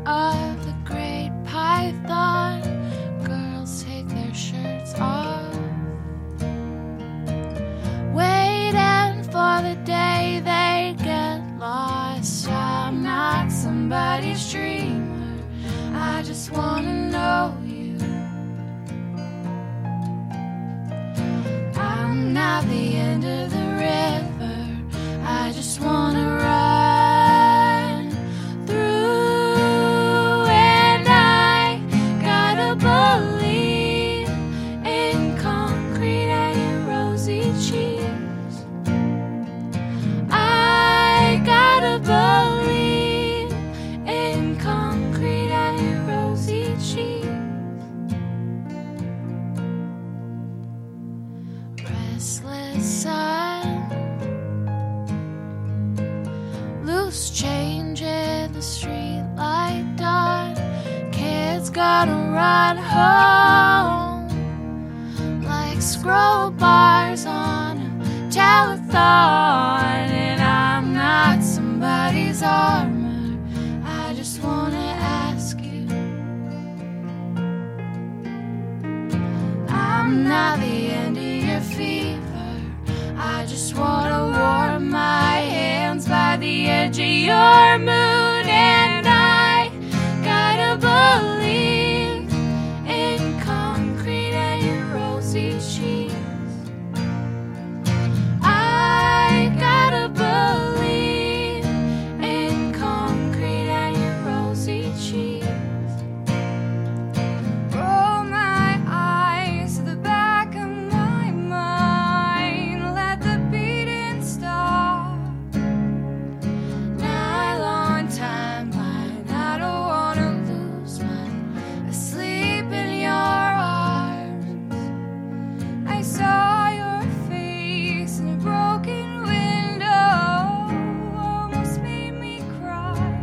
of the Great Python. Girls take their shirts off, waiting for the day they get lost. I'm not somebody's dreamer, I just wanna know you. I'm not the end of the river, I just wanna run through. And I gotta believe in concrete and your rosy cheeks. I gotta believe in concrete and your rosy cheeks. Restless sun, loose change in the street light dawn. Kids gotta run home like scroll bars on a telethon. And I'm not somebody's armor, I just wanna ask you. I'm not the end of your fever, I just wanna warm my hands by the edge of your moon. And I gotta believe in concrete and your rosy cheeks. I gotta believe in concrete and your rosy cheeks. Roll my eyes to the back of my mind, let the beating stop. Nylon timeline, I don't wanna lose mine. Asleep in your arms, I saw your face in a broken window, almost made me cry.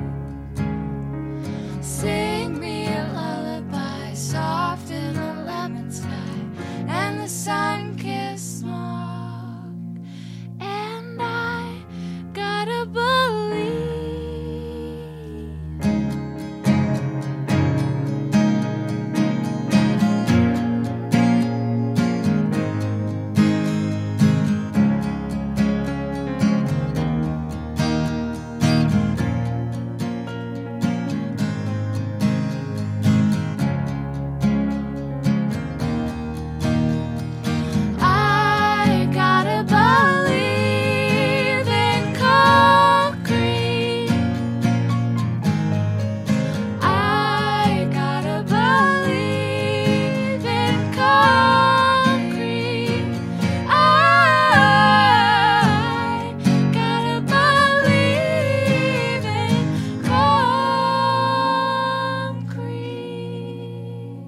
Sing me a lullaby, soft in a lemon sky, and the sun-kissed smog. And I gotta believe. I gotta believe in concrete. I gotta believe in concrete. I gotta believe in concrete.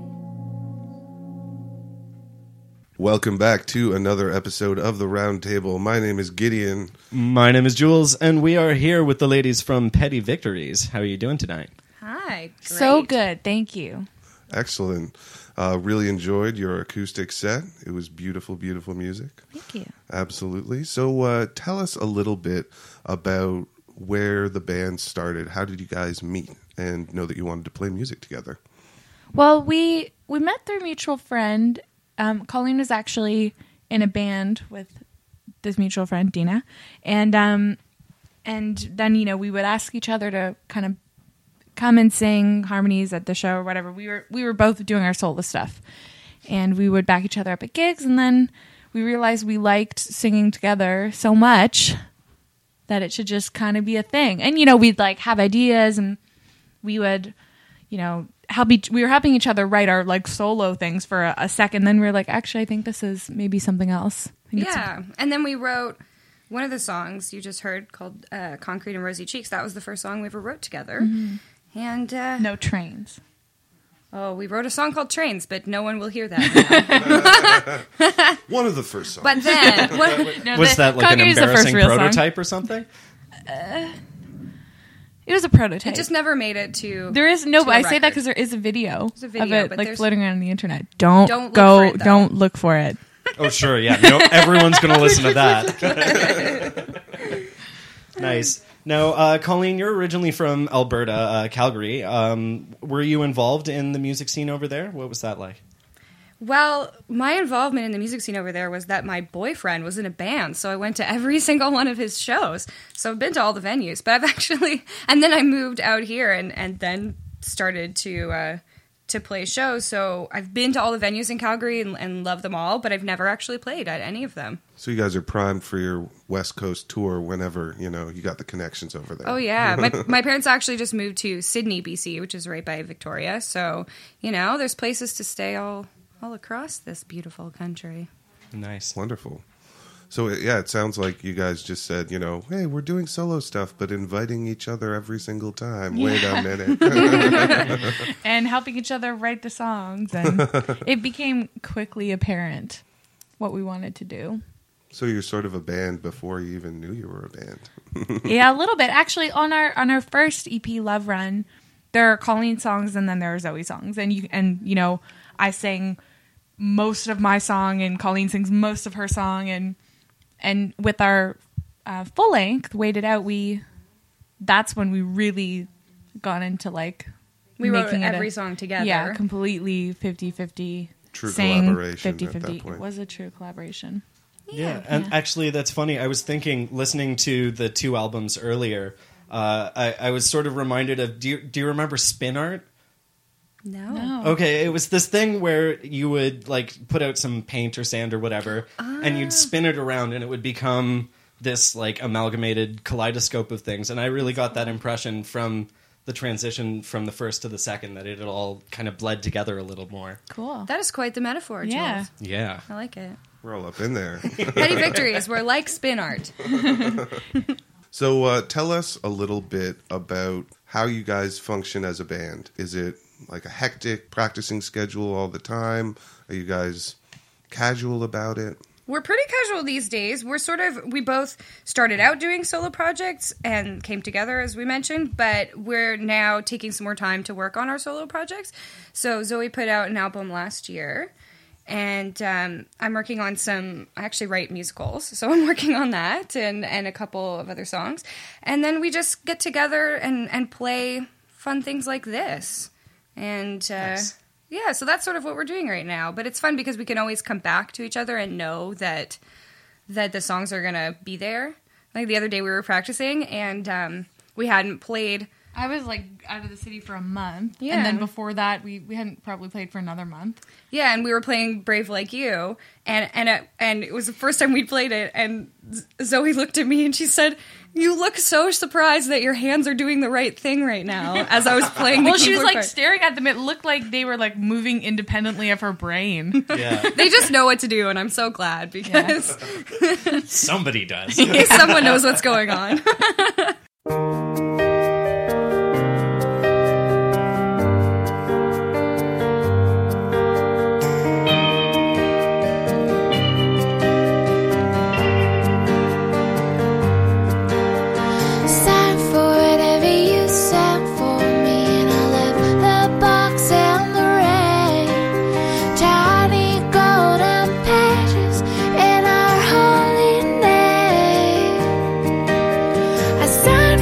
Welcome back to another episode of The Round Table. My name is Gideon. My name is Jules, and we are here with the ladies from Petty Victories. How are you doing tonight? Hi. So good, thank you. Excellent. Really enjoyed your acoustic set. It was beautiful, beautiful music. Thank you. Absolutely. So tell us a little bit about where the band started. How did you guys meet and know that you wanted to play music together? Well, we met through a mutual friend. Colleen was actually in a band with this mutual friend, Dina, and then we would ask each other to kind of come and sing harmonies at the show or whatever. We were both doing our solo stuff, and we would back each other up at gigs. And then we realized we liked singing together so much that it should just kind of be a thing. And we'd like have ideas, and we would we were helping each other write our like solo things for a second. Then we were like, actually, I think this is maybe something else. Yeah. And then we wrote one of the songs you just heard called Concrete and Rosy Cheeks. That was the first song we ever wrote together. Mm-hmm. And no trains. Oh, we wrote a song called Trains, but no one will hear that now. One of the first songs. But then... was that like an embarrassing prototype or something? It was a prototype. It just never made it to. There is no. To I say that because there is a video, a video of it but like there's- floating around on the internet. Don't look go. for it, though. Don't look for it. Oh, sure, yeah. No, everyone's going to listen to that. Nice. Now, Colleen, you're originally from Alberta, Calgary. Were you involved in the music scene over there? What was that like? Well, my involvement in the music scene over there was that my boyfriend was in a band, so I went to every single one of his shows. So I've been to all the venues, but I've actually, and then I moved out here and then started to play shows. So I've been to all the venues in Calgary and love them all, but I've never actually played at any of them. So you guys are primed for your West Coast tour whenever, you got the connections over there. Oh, yeah. My parents actually just moved to Sydney, BC, which is right by Victoria. So, there's places to stay all across this beautiful country. Nice. Wonderful. So, yeah, it sounds like you guys just said, hey, we're doing solo stuff, but inviting each other every single time. Yeah. Wait a minute. And helping each other write the songs. And it became quickly apparent what we wanted to do. So you're sort of a band before you even knew you were a band. Yeah, a little bit. Actually, on our first EP, Love Run, there are Colleen songs and then there are Zoe songs. And I sang most of my song and Colleen sings most of her song. And with our full length, Wait It Out, that's when we really got into we wrote every song together. Yeah, completely 50-50. True collaboration 50-50. at that point. It was a true collaboration. Yeah, and actually that's funny. I was thinking, listening to the two albums earlier, I was sort of reminded of, do you remember Spin Art? No. Okay, it was this thing where you would put out some paint or sand or whatever, and you'd spin it around, and it would become this amalgamated kaleidoscope of things. And I really got that impression from the transition from the first to the second, that it had all kind of bled together a little more. Cool. That is quite the metaphor, Jules. Yeah. Yeah. I like it. We're all up in there. Petty Victories. We're like Spin Art. So tell us a little bit about how you guys function as a band. Is it like a hectic practicing schedule all the time? Are you guys casual about it? We're pretty casual these days. We both started out doing solo projects and came together, as we mentioned, but we're now taking some more time to work on our solo projects. So Zoe put out an album last year, and I'm working on I actually write musicals, so I'm working on that and a couple of other songs. And then we just get together and play fun things like this. And Nice. yeah, so that's sort of what we're doing right now. But it's fun because we can always come back to each other and know that the songs are going to be there. Like the other day we were practicing and we hadn't played. I was out of the city for a month. Yeah. And then before that, we hadn't probably played for another month. Yeah, and we were playing Brave Like You. And it was the first time we'd played it. And Zoe looked at me and she said, "You look so surprised that your hands are doing the right thing right now," as I was playing the Well, she was keyboard part. staring at them. It looked like they were moving independently of her brain. Yeah. They just know what to do, and I'm so glad because Somebody does. someone knows what's going on. Sign for whatever you sent for me, and I left the box and the rain. Tiny golden pages in our holy name. I signed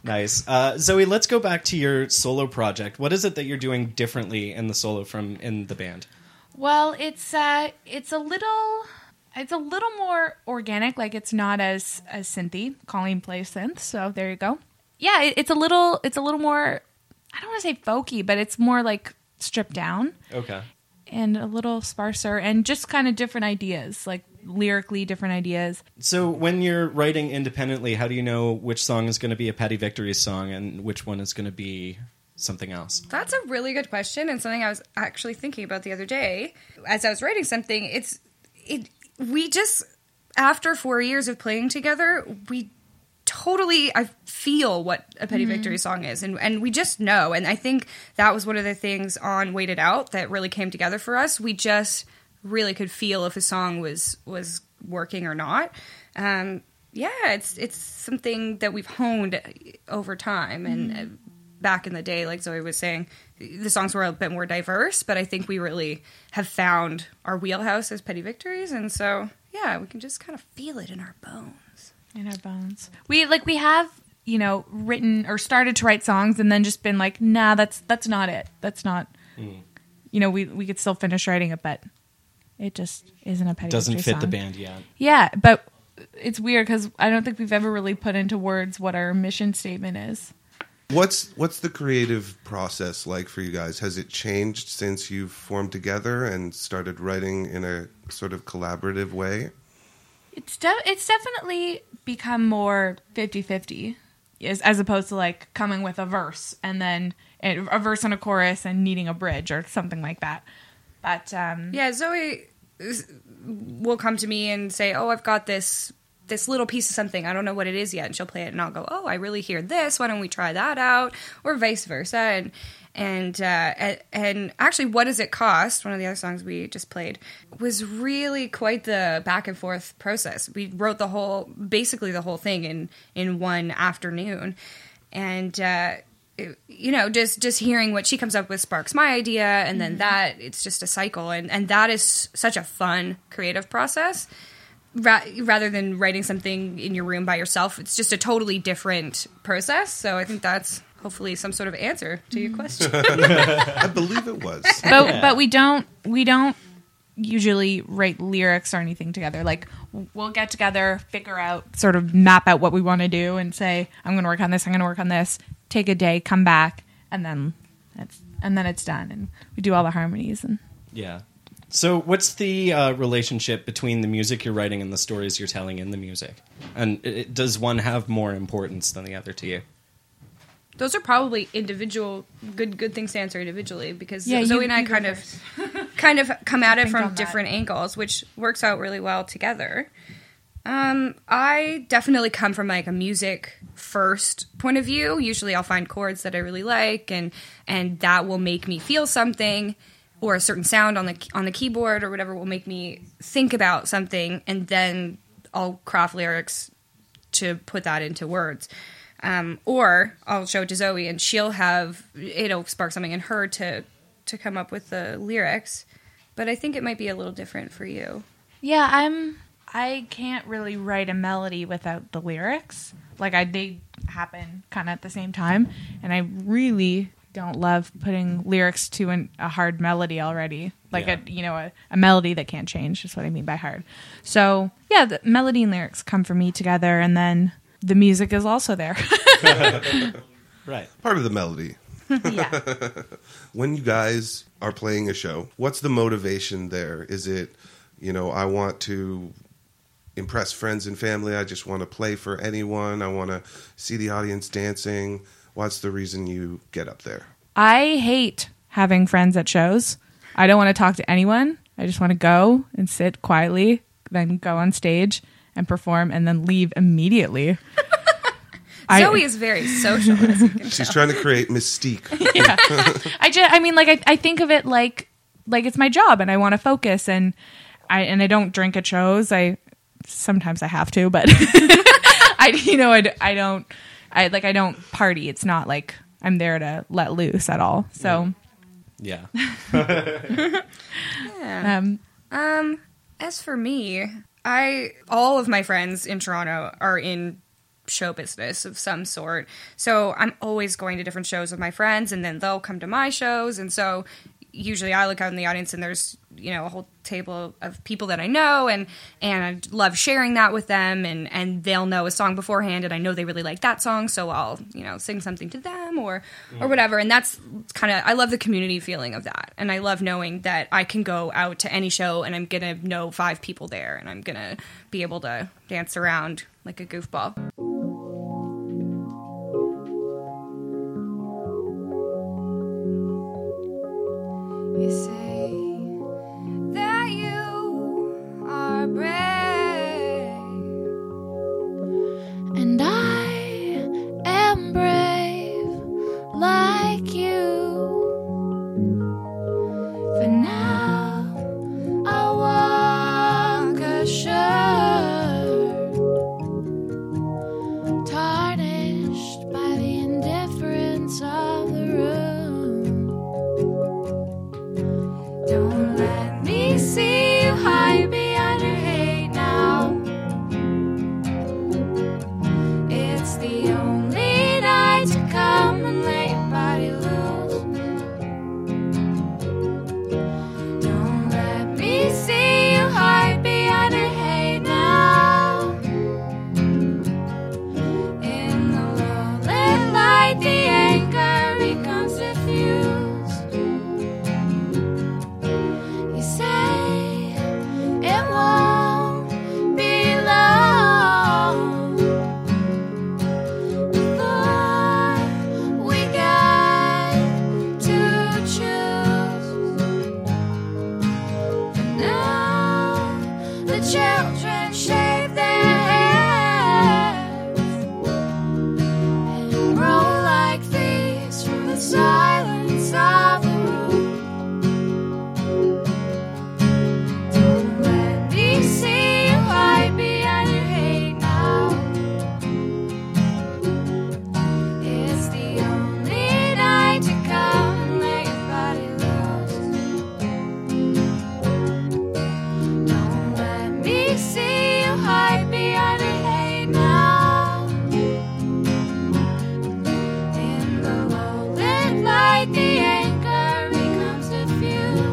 Nice. Zoe, let's go back to your solo project. What is it that you're doing differently in the solo from in the band? Well, it's a little more organic. Like it's not as synthy. Colleen plays synth, so there you go. Yeah, it's a little more. I don't want to say folky, but it's more like stripped down Okay. and a little sparser, and just kind of different ideas, like lyrically different ideas. So when you're writing independently, how do you know which song is going to be a Petty Victories song and which one is going to be something else? That's a really good question, and something I was actually thinking about the other day as I was writing something. We just, after 4 years of playing together, we totally, I feel what a Petty Victory song is, and we just know. And I think that was one of the things on Wait It Out that really came together for us. We just really could feel if a song was working or not. It's something that we've honed over time, and back in the day, like Zoe was saying, the songs were a bit more diverse, but I think we really have found our wheelhouse as Petty Victories, and so yeah, we can just kind of feel it in our bones. In our bones. We have, written or started to write songs and then just been like, nah, that's not it. That's not, we could still finish writing it, but it just isn't a Petty Doesn't Victory fit the song. band yet. Yeah, but it's weird because I don't think we've ever really put into words what our mission statement is. What's the creative process like for you guys? Has it changed since you've formed together and started writing in a sort of collaborative way? It's definitely become more 50-50 as opposed to like coming with a verse and then a verse and a chorus and needing a bridge or something like that. But Yeah, Zoe will come to me and say, "Oh, I've got this little piece of something. I don't know what it is yet." And she'll play it, and I'll go, "Oh, I really hear this. Why don't we try that out?" Or vice versa. And actually, What Does It Cost? One of the other songs we just played was really quite the back and forth process. We wrote basically the whole thing in one afternoon, and just hearing what she comes up with sparks my idea, and then it's just a cycle, and that is such a fun creative process. Rather than writing something in your room by yourself, it's just a totally different process. So I think that's hopefully some sort of answer to your question. I believe it was. but we don't usually write lyrics or anything together. Like we'll get together, figure out, sort of map out what we want to do, and say, "I'm going to work on this. I'm going to work on this." Take a day, come back, and then it's done. And we do all the harmonies. And Yeah. So what's the relationship between the music you're writing and the stories you're telling in the music? And does one have more importance than the other to you? Those are probably individual good things to answer individually, because Yeah, Zoe you- and I you go kind of come at it Think from on that. different angles, which works out really well together. I definitely come from like a music first point of view. Usually I'll find chords that I really like, and that will make me feel something, or a certain sound on the keyboard or whatever will make me think about something, and then I'll craft lyrics to put that into words. Or I'll show it to Zoe, and it'll spark something in her to come up with the lyrics. But I think it might be a little different for you. yeah, I can't really write a melody without the lyrics. Like they happen kind of at the same time, and I really don't love putting lyrics to a hard melody already. Like Yeah. a melody that can't change is what I mean by hard. So yeah, the melody and lyrics come for me together, and then the music is also there. Right. Part of the melody. Yeah. When you guys are playing a show, what's the motivation there? Is it, I want to impress friends and family, I just want to play for anyone, I want to see the audience dancing? What's the reason you get up there? I hate having friends at shows. I don't want to talk to anyone. I just want to go and sit quietly, then go on stage and perform, and then leave immediately. Zoe is very social, as you can She's tell. trying to create mystique. Yeah. I think of it like it's my job, and I want to focus, and I don't drink at shows. Sometimes I have to, but I don't party. It's not like I'm there to let loose at all. So, Yeah. As for me, all of my friends in Toronto are in show business of some sort. So I'm always going to different shows with my friends, and then they'll come to my shows. And so usually I look out in the audience and there's, a whole table of people that I know, and I love sharing that with them, and they'll know a song beforehand, and I know they really like that song, so I'll, sing something to them or whatever. And that's I love the community feeling of that. And I love knowing that I can go out to any show and I'm going to know 5 people there, and I'm going to be able to dance around like a goofball. You say that you are brave, and I am brave like you. For now, I walk assured, tarnished by the indifference of the room. Don't let me see you hide behind your hate now. It's the only night to come and let your body loose. Don't let me see you hide behind your hate now. In the low-lit light, the anger becomes diffused. It won't be long before we get to choose. And now the children shave their heads and roll like thieves from the silence of the room. See you hide behind your hate now. It's the only night to come and let your body loose. Don't let me see you hide behind your hate now. In the low-lit light, the anger becomes diffused.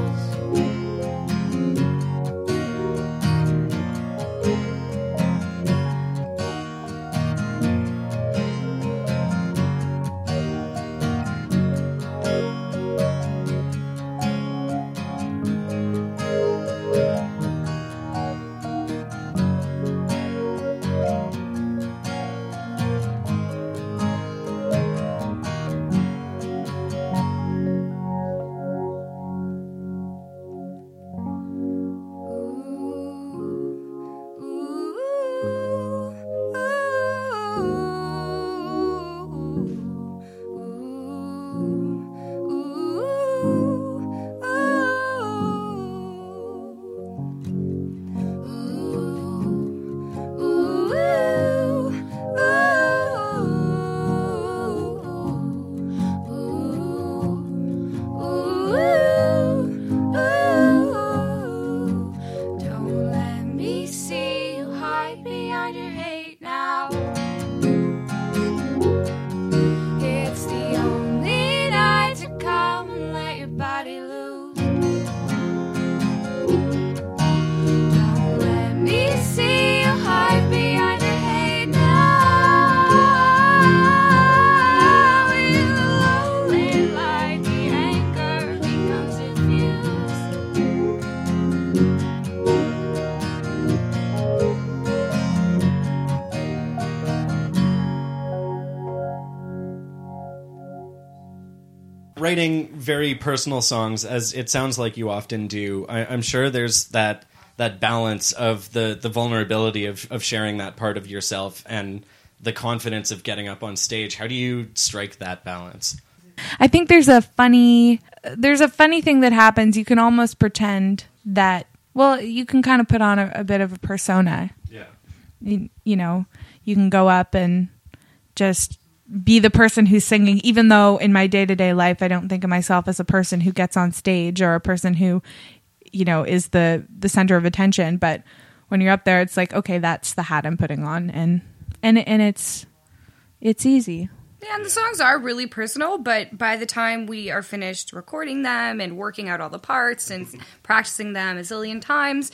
Writing very personal songs, as it sounds like you often do, I'm sure there's that balance of the vulnerability of sharing that part of yourself and the confidence of getting up on stage. How do you strike that balance? I think there's a funny thing that happens. You can almost pretend that, well, you can kind of put on a bit of a persona. Yeah. You know, you can go up and just be the person who's singing, even though in my day-to-day life I don't think of myself as a person who gets on stage or a person who, you know, is the center of attention. But when you're up there, it's like, okay, that's the hat I'm putting on, and and it's easy. Yeah, and the songs are really personal, but by the time we are finished recording them and working out all the parts and practicing them a zillion times,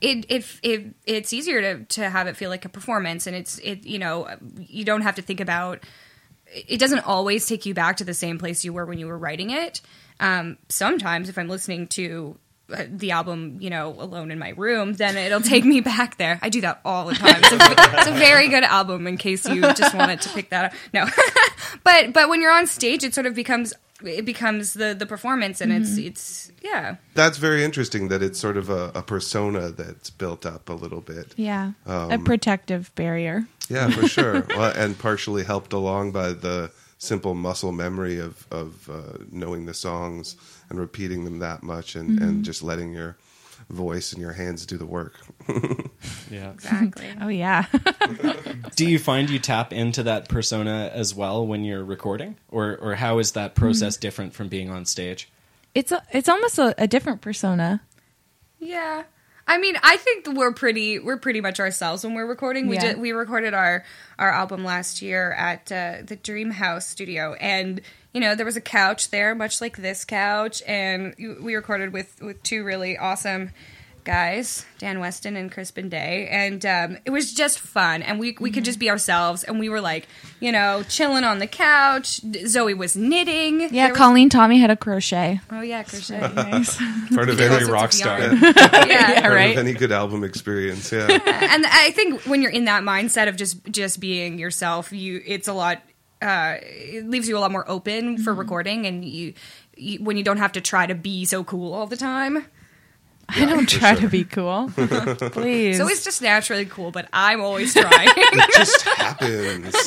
it's easier to have it feel like a performance, and you don't have to think about. It doesn't always take you back to the same place you were when you were writing it. Sometimes, if I'm listening to the album, alone in my room, then it'll take me back there. I do that all the time. It's a very good album, in case you just wanted to pick that up. No, but when you're on stage, it sort of becomes the performance, and it's yeah. That's very interesting that it's sort of a persona that's built up a little bit. Yeah, a protective barrier. Yeah, for sure. Well, and partially helped along by the simple muscle memory of knowing the songs and repeating them that much, and just letting your voice and your hands do the work. Yeah, Exactly. Oh yeah. Do you find you tap into that persona as well when you're recording, or how is that process different from being on stage? It's almost a different persona. Yeah. I mean, I think we're pretty much ourselves when we're recording. Yeah. We recorded our album last year at the Dream House studio, and there was a couch there, much like this couch, and we recorded with two really awesome guys, Dan Weston and Crispin Day, and it was just fun, and we could just be ourselves, and we were like, chilling on the couch. Zoe was knitting. Yeah, Colleen taught me how to crochet. Oh yeah, crochet. Nice. Part of Very any rock star. Yeah. part right. of any good album experience. Yeah. And I think when you're in that mindset of just being yourself, it's a lot. It leaves you a lot more open for recording, and you when you don't have to try to be so cool all the time. I don't for try sure. to be cool. Please. So it's just naturally cool, but I'm always trying. It just happens.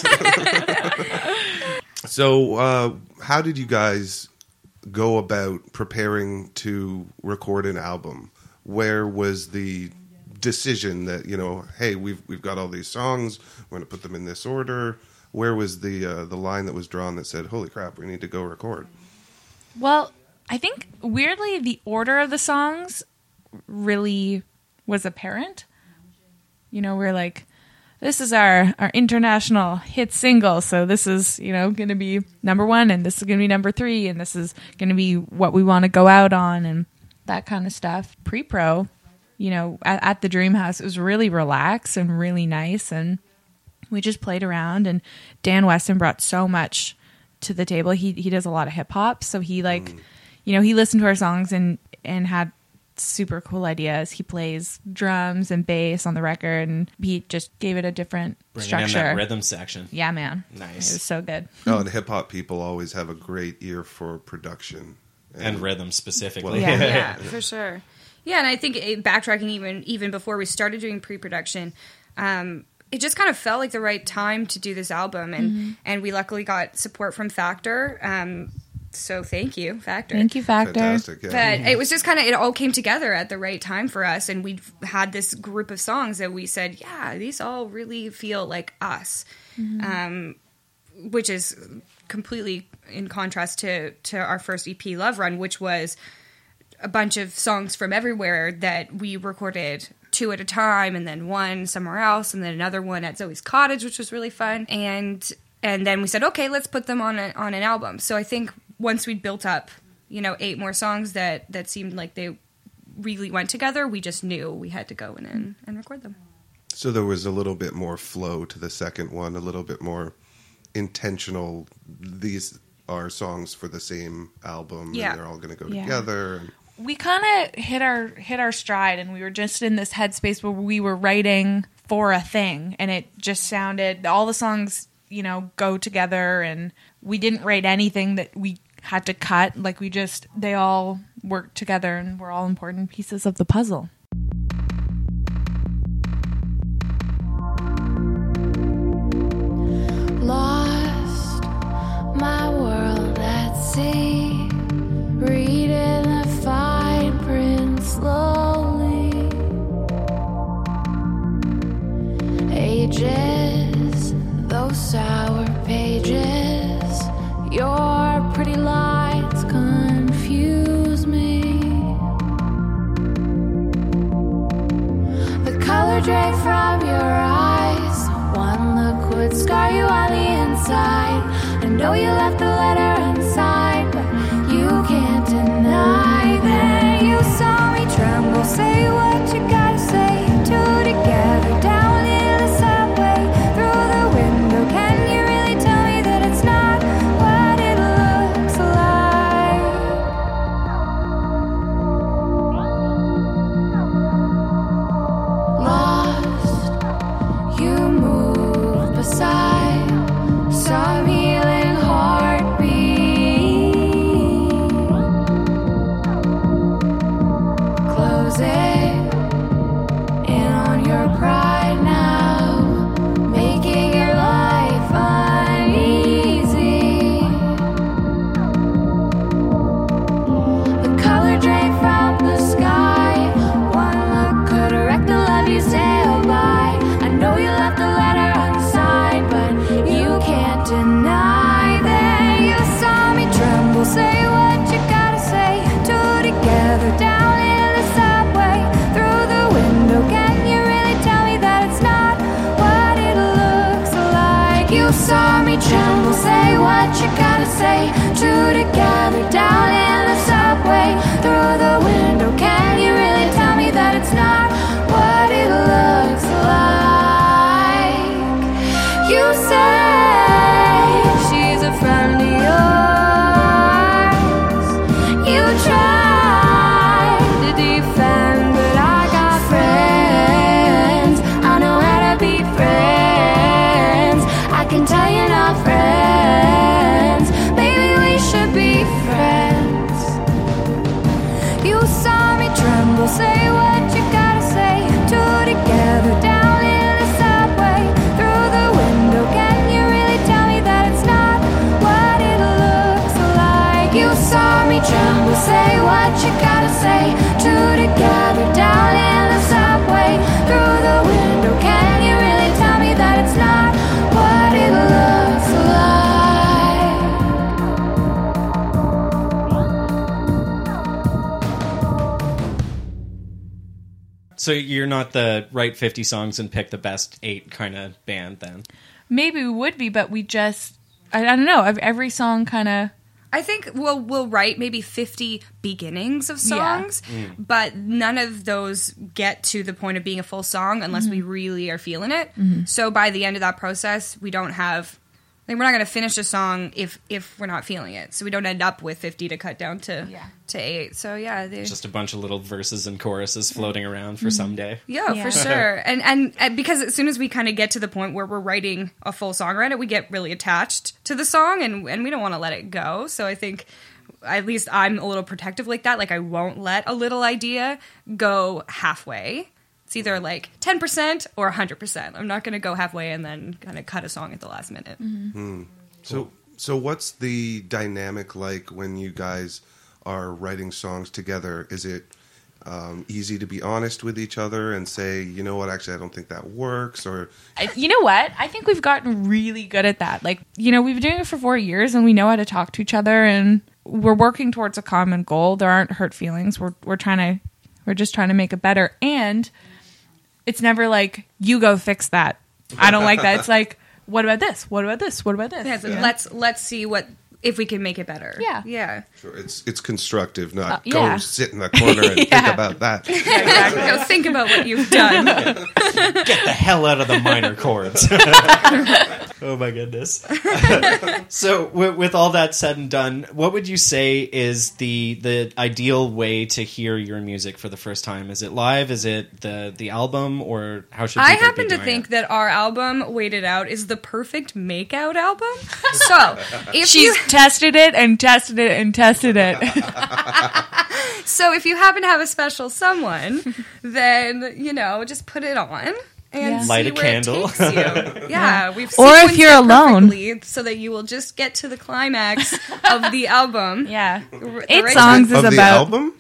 So, how did you guys go about preparing to record an album? Where was the decision that, hey, we've got all these songs, we're going to put them in this order? Where was the line that was drawn that said, holy crap, we need to go record? Well, I think weirdly the order of the songs really was apparent. We're like, this is our international hit single, so this is, going to be number 1, and this is going to be number 3, and this is going to be what we want to go out on, and that kind of stuff. Pre-pro, at the Dream House, it was really relaxed and really nice, and we just played around, and Dan Weston brought so much to the table. He does a lot of hip hop, so he he listened to our songs and had super cool ideas. He plays drums and bass on the record, and he just gave it a different Bringing structure. in that rhythm section. Yeah, man. Nice. It was so good. Oh, and hip-hop people always have a great ear for production. And rhythm specifically. Yeah. Yeah, for sure. Yeah, and I think backtracking even before we started doing pre-production, it just kind of felt like the right time to do this album, and we luckily got support from Factor. So thank you, Factor. Thank you, Factor. Fantastic, yeah. But it was just kind of, it all came together at the right time for us, and we had this group of songs that we said, yeah, these all really feel like us, which is completely in contrast to our first EP, Love Run, which was a bunch of songs from everywhere that we recorded 2 at a time, and then one somewhere else, and then another one at Zoe's cottage, which was really fun. And then we said, okay, let's put them on an album. So I think once we'd built up, 8 more songs that seemed like they really went together, we just knew we had to go in and record them. So there was a little bit more flow to the second one, a little bit more intentional. These are songs for the same album, Yeah. and they're all going to go Yeah. together. And We kind of hit our stride, and we were just in this headspace where we were writing for a thing, and it just sounded, all the songs, go together, and we didn't write anything that we had to cut. Like, they all worked together, and were all important pieces of the puzzle. Lost my world at sea, reading the fine print slowly. Ages, those sour pages, your pretty lights confuse me. The color drained from your eyes, one look inside. I know you left the letter unsigned, but you can't deny that you saw me tremble. Say what you gotta say. Two together down in the subway, through the window. Can you really tell me that it's not what it looks like? Lost, you moved beside some healing heartbeat. Close it in on your pride now, making your life uneasy. The color drained from the sky. One look could wreck the love you sailed by. I know you left the letter unsigned, but you can't deny that you saw me tremble. Say what you gotta say. Two together down in the subway, through the window. Can you really tell me that it's not what it looks like? You saw me tremble. Say what you gotta say. Two together down in the subway, through the window. Can you really tell me that it's not what it looks like? You say she's a friend of yours. You tried to defend, but I got friends. I know how to be friends. I can tell you're not friends. Maybe we should be friends. You saw me tremble. Say what you gotta say. Two together down in the subway, through the window. Can you really tell me that it's not what it looks like? You saw me tremble. Say what you gotta say. Two together down in the subway, through the window. Can you really tell me that it's not what it looks like? So you're not the write 50 songs and pick the best 8 kind of band then? Maybe we would be, but we just, I don't know. Every song kind of, I think we'll write maybe 50 beginnings of songs, but none of those get to the point of being a full song unless we really are feeling it. So by the end of that process, we don't have, like, we're not going to finish a song if we're not feeling it. So we don't end up with 50 to cut down to 8. So yeah, Just a bunch of little verses and choruses floating around for someday. Yeah, for sure. And because as soon as we kind of get to the point where we're writing a full song around it, we get really attached to the song and we don't want to let it go. So I think at least I'm a little protective like that. Like I won't let a little idea go halfway. It's either like 10% or 100%. I'm not going to go halfway and then kind of cut a song at the last minute. So what's the dynamic like when you guys are writing songs together? Is it easy to be honest with each other and say, you know what, actually, I don't think that works? Or you know what? I think we've gotten really good at that. Like, you know, we've been doing it for 4 years and we know how to talk to each other and we're working towards a common goal. There aren't hurt feelings. We're just trying to make it better. And it's never like, you go fix that. I don't like that. It's like, what about this? What about this? What about this? Yeah, so let's see if we can make it better. Yeah. sure, it's constructive, not yeah. go sit in the corner and think about that. Exactly. Go think about what you've done. Get the hell out of the minor chords. Oh my goodness. So with all that said and done, what would you say is the ideal way to hear your music for the first time? Is it live? Is it the album? Or how should people I happen be to doing think it? that our album, Wait It Out, is the perfect make-out album. So if She's tested it and tested it and tested it. So if you happen to have a special someone, then, just put it on and see light a where candle. it takes you. Yeah, we've Or if sequenced you're it alone. perfectly so that you will just get to the climax of the album. Yeah. The 8 right songs Of is the about album?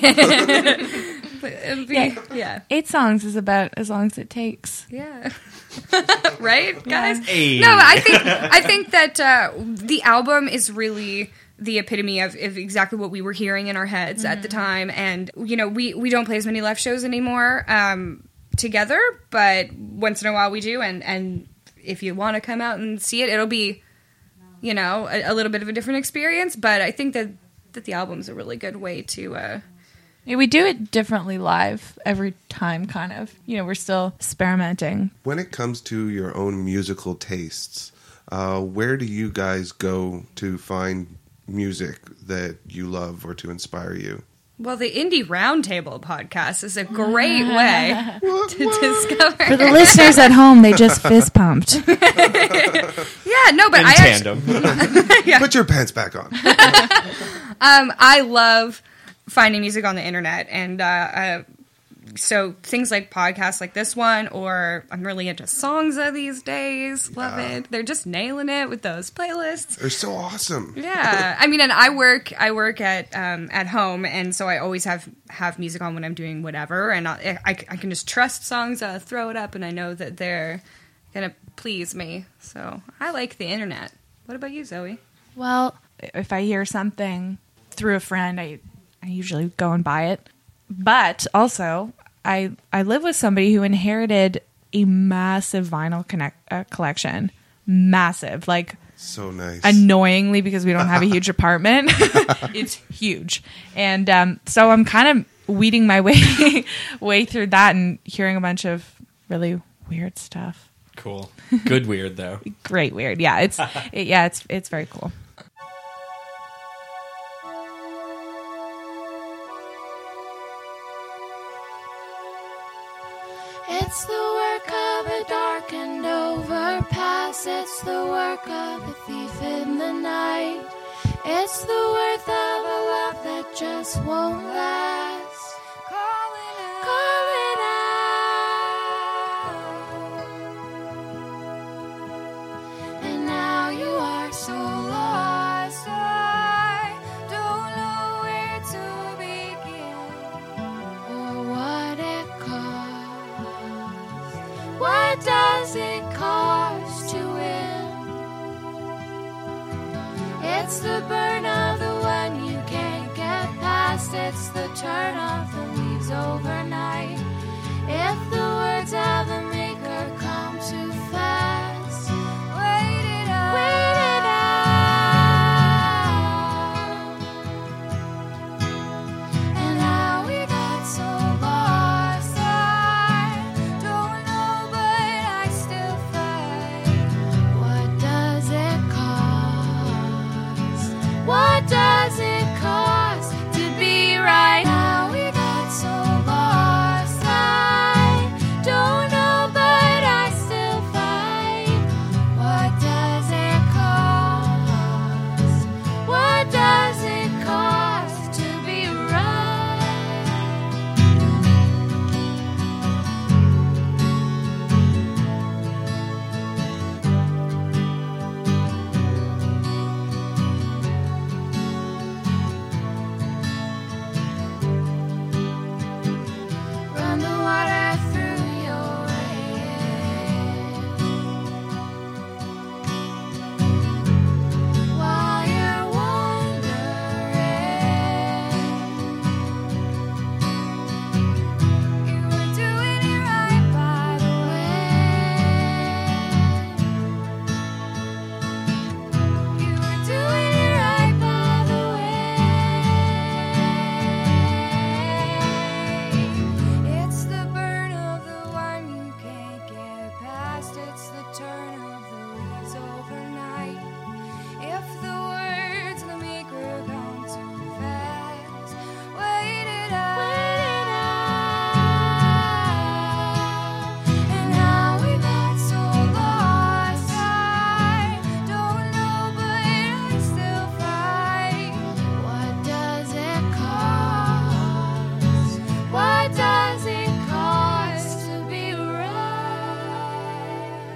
It'll be, yeah. 8 songs is about as long as it takes. Yeah. Right, guys? Hey. No, I think that the album is really the epitome of exactly what we were hearing in our heads at the time. And, we don't play as many live shows anymore together, but once in a while we do. And if you want to come out and see it, it'll be you know, a little bit of a different experience. But I think that the album's a really good way to. Yeah, we do it differently live every time, kind of. You know, we're still experimenting. When it comes to your own musical tastes, where do you guys go to find music that you love or to inspire you? Well, the Indie Roundtable podcast is a great way to discover. For the listeners at home, they just fist pumped. Yeah, no, but In I tandem. Put your pants back on. I love finding music on the internet, and so things like podcasts like this one, or I'm really into songs these days. Love it. They're just nailing it with those playlists. They're so awesome. Yeah, I mean, and I work at home, and so I always have music on when I'm doing whatever, and I can just trust songs, throw it up, and I know that they're gonna please me. So I like the internet. What about you, Zoe? Well, if I hear something through a friend, I usually go and buy it. But also, I live with somebody who inherited a massive vinyl collection. Massive. Like, So nice. annoyingly, because we don't have a huge apartment. It's huge. And so I'm kind of weeding my way through that and hearing a bunch of really weird stuff. Cool. Good weird, though. Great weird. Yeah, it's very cool. It's the work of a darkened overpass. It's the work of a thief in the night. It's the worth of a love that just won't last. Call it out. And now you are so lost. I don't know where to begin or what it costs. What does it cost to win? It's the burn of the one you can't get past. It's the turn of the leaves overnight. If the words of the maker come too fast, wait it out. Wait it out. And now we got so lost. I don't know, but I still fight. What does it cost? What does it cost to be right? Now we got so lost. I don't know, but I still fight. What does it cost? What does it cost to be right? Run the water through your head while you're wondering. You were doing it right, by the way. You were doing it right, by the way. It's the burn of the one you can't get past. It's the turn of the leaves overnight. If the words of the maker come too fast, wait it out. And now we got so lost. I don't know, but I still fight. What does it cost? What does it cost to be right?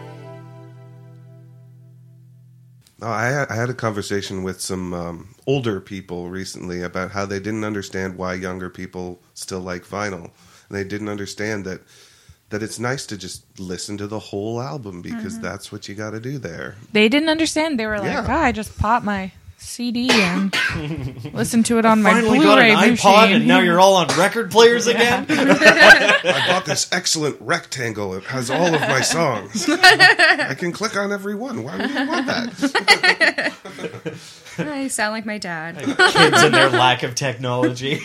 I had a conversation with some older people recently about how they didn't understand why younger people still like vinyl. And they didn't understand that it's nice to just listen to the whole album because that's what you got to do there. They didn't understand. They were like, Yeah. "Oh, I just popped my CD and listened to it on my Finally got Blu-ray an machine." iPod, and now you're all on record players again? I bought this excellent rectangle. It has all of my songs. I can click on every one. Why would you want that? I sound like my dad. Kids and their lack of technology.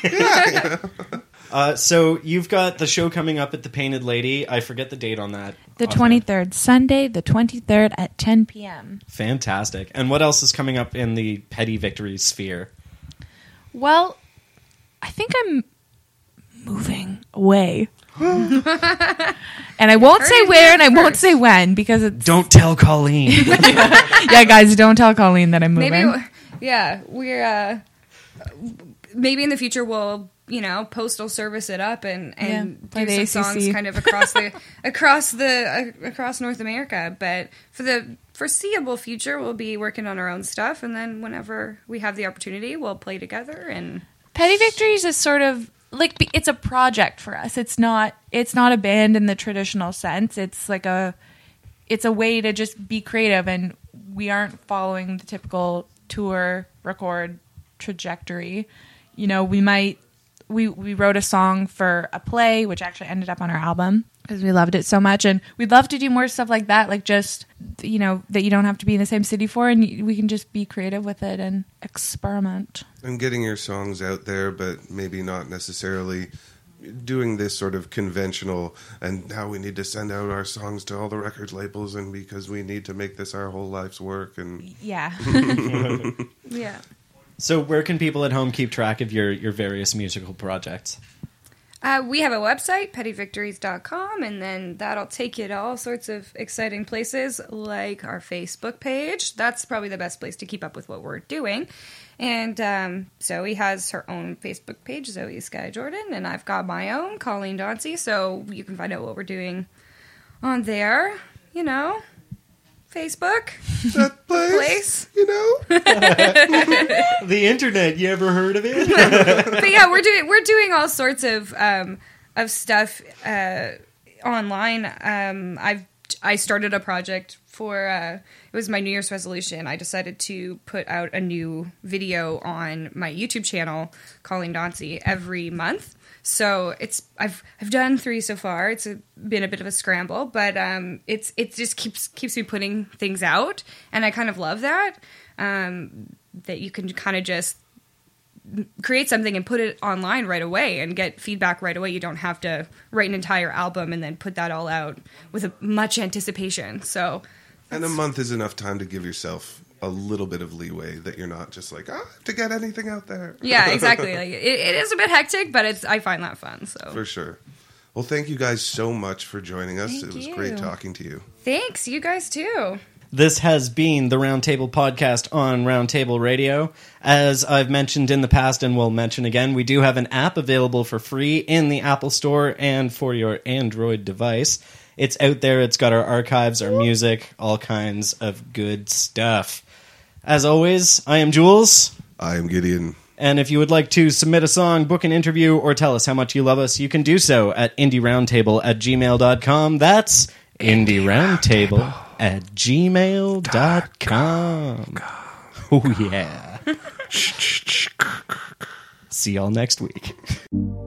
So you've got the show coming up at the Painted Lady. I forget the date on that. The offhand. 23rd, Sunday, the 23rd at 10 p.m. Fantastic. And what else is coming up in the Petty Victory sphere? Well, I think I'm moving away. And I won't Heard say it where here and I won't first. say when because it's... Don't tell Colleen. Yeah, guys, don't tell Colleen that I'm moving. We're maybe in the future we'll postal service it up and play do the some songs ACC. kind of across North America. But for the foreseeable future, we'll be working on our own stuff, and then whenever we have the opportunity, we'll play together. And Petty Victories is sort of like it's a project for us. It's not a band in the traditional sense. It's like it's a way to just be creative, and we aren't following the typical tour record trajectory. We wrote a song for a play, which actually ended up on our album because we loved it so much, and we'd love to do more stuff like that, like just that you don't have to be in the same city for, and we can just be creative with it and experiment. And getting your songs out there, but maybe not necessarily doing this sort of conventional and how we need to send out our songs to all the record labels and because we need to make this our whole life's work. And Yeah. yeah. So where can people at home keep track of your various musical projects? We have a website, pettyvictories.com, and then that'll take you to all sorts of exciting places like our Facebook page. That's probably the best place to keep up with what we're doing. And Zoe has her own Facebook page, Zoe Sky Jordan, and I've got my own, Colleen Dauncey, so you can find out what we're doing on there, Facebook. that place. The internet, you ever heard of it? But yeah, we're doing all sorts of stuff online. I started a project for it was my New Year's resolution. I decided to put out a new video on my YouTube channel, Colleen Dauncey, every month. So I've done 3 so far. It's been a bit of a scramble, but it just keeps me putting things out, and I kind of love that. That you can kind of just create something and put it online right away and get feedback right away. You don't have to write an entire album and then put that all out with much anticipation. So, And a month is enough time to give yourself a little bit of leeway that you're not just like, I have to get anything out there. yeah, exactly. Like it is a bit hectic, but I find that fun. So For sure. Well, thank you guys so much for joining us. Thank It was you. great talking to you. thanks, you guys too. This has been the Roundtable Podcast on Roundtable Radio. As I've mentioned in the past and will mention again, we do have an app available for free in the Apple Store and for your Android device. It's out there. It's got our archives, our music, all kinds of good stuff. As always, I am Jules. I am Gideon. And if you would like to submit a song, book an interview, or tell us how much you love us, you can do so at indieroundtable@gmail.com. That's indieroundtable@gmail.com. Oh, yeah. See y'all next week.